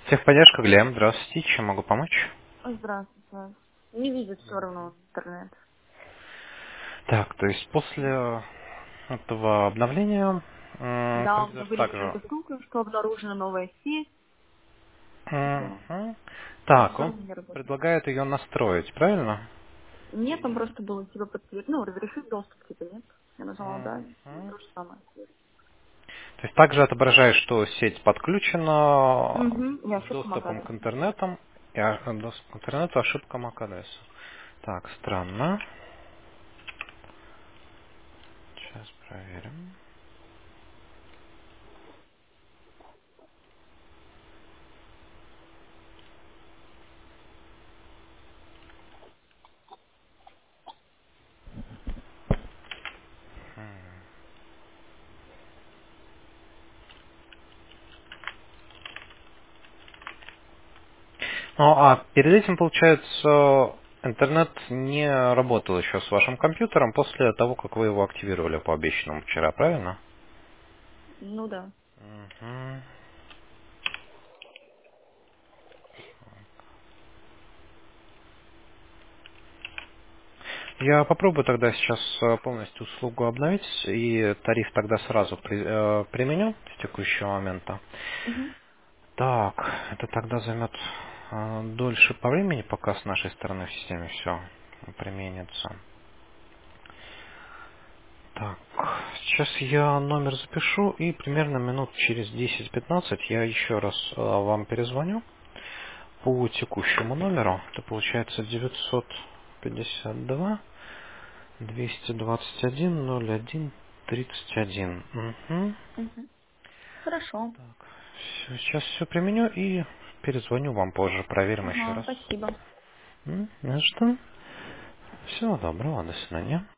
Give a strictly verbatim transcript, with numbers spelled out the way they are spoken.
Техподдержка, Глеб, здравствуйте, чем могу помочь? Ой, здравствуйте. Не видит все равно интернет. Так, то есть после этого обновления м, Да, у меня произойдет вылезла также. эта ссылка, что обнаружена новая сеть. Да. Мгм. Но Так, все он равно не работает. предлагает ее настроить, правильно? Нет, там просто было типа подтвердить, ну, разрешить доступ, типа нет. Я нажала да, и Мгм. то же самое. То есть также отображает, что сеть подключена Угу, и с ошибка доступом Макадо. к интернету, и о- доступ к интернету ошибка macOS. Так, странно. Сейчас проверим. Ну, а перед этим, получается, интернет не работал еще с вашим компьютером после того, как вы его активировали по обещанному вчера, правильно? Ну да. Мгм. Я попробую тогда сейчас э, полностью услугу обновить, и тариф тогда сразу при- э, применю с текущего момента. Угу. Так, это тогда займет э, дольше по времени, пока с нашей стороны в системе все применится. Так, сейчас я номер запишу, и примерно минут через десять-пятнадцать я еще раз э, вам перезвоню по текущему номеру. Это получается девятьсот пятьдесят два двести двадцать один ноль один тридцать один. Угу. Угу. Хорошо. Так, всё, сейчас все применю и перезвоню вам позже, проверим еще Ага, раз. спасибо. М, Ну что? Всего доброго, до свидания.